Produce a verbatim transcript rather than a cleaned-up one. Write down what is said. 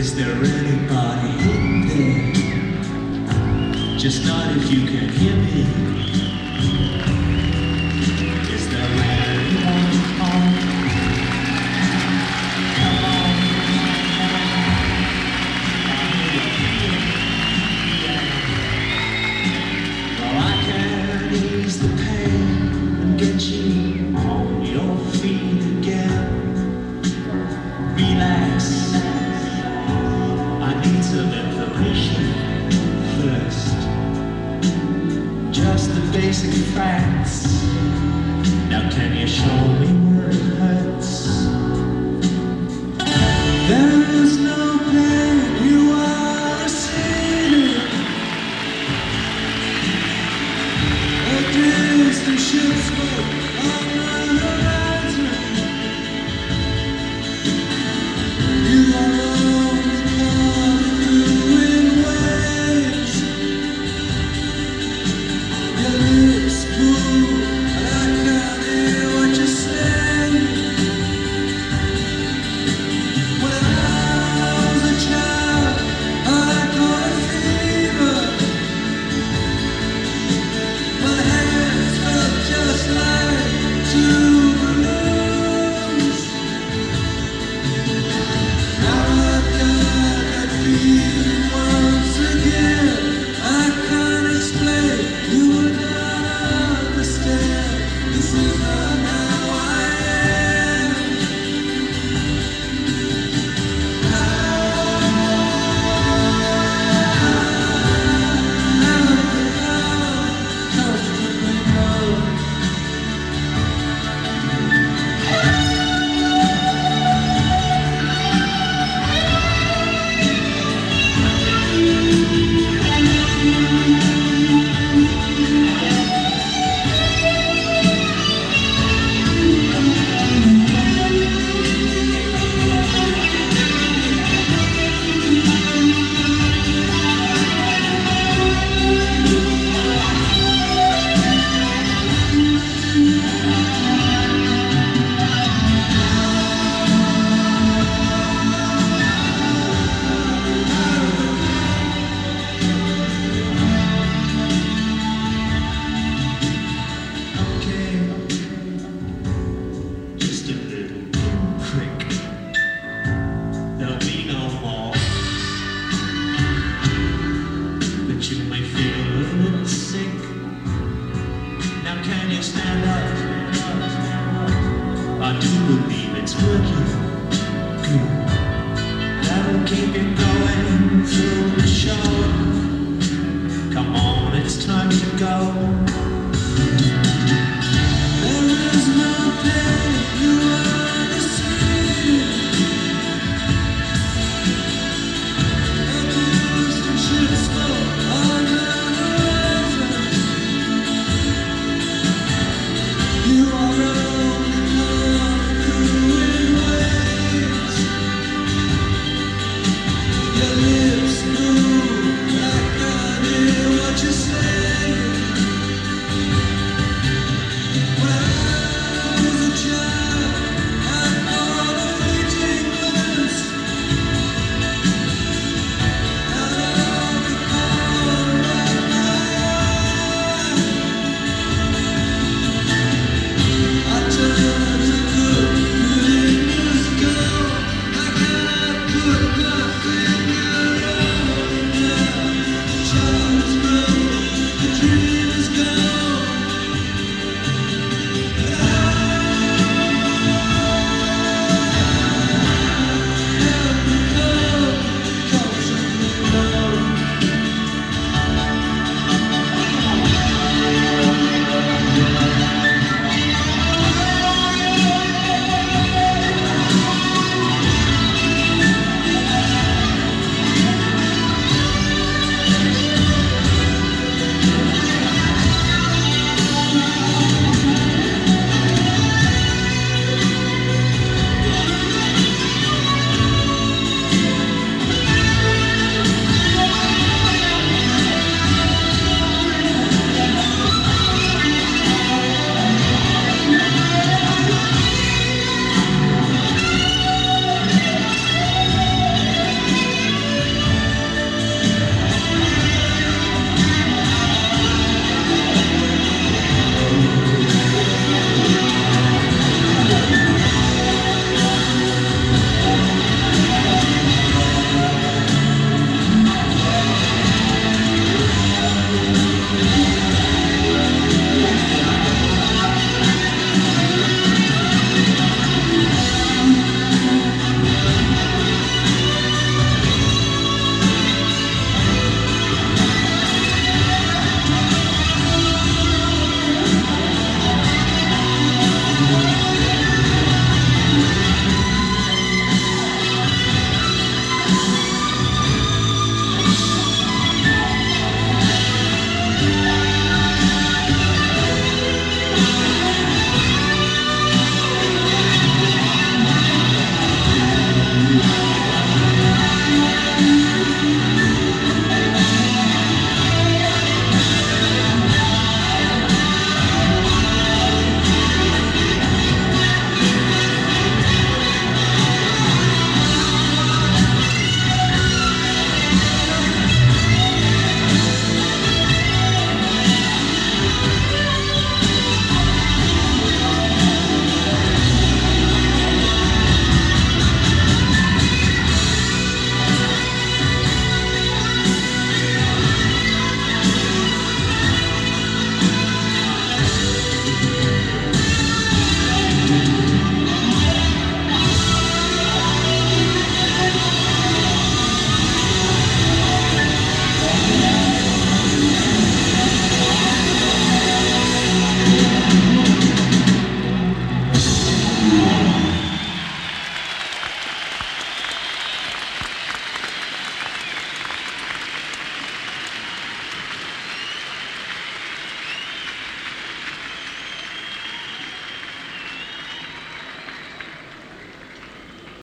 Is there anybody in there? Just not if you can hear me. Is there anyone home? Come on. Well, I can ease the pain and get you on your feet again. Relax. I need some information first. Just the basic facts. Now can you show me where it hurts? There is no pain, you are a sinner. A distant ship's boat on the horizon. You are only coming in waves. Your lips move, and I can't hear what you're saying. When I was a child, I caught a fever. My hands felt just like two balloons. Now I've got that feeling once again. I can't explain, you will not understand. This is not how I am. Comfortably numb. Okay, just a little prick. There'll be no more, but you may feel a little sick. Now can you stand up? I do believe it's working. Good. That'll keep you going through the show. Come on, it's time to go. There is no pain, you are the same. A distant ship's boat on the horizon. You are only coming through in waves. Your lips move, I can't hear what you say.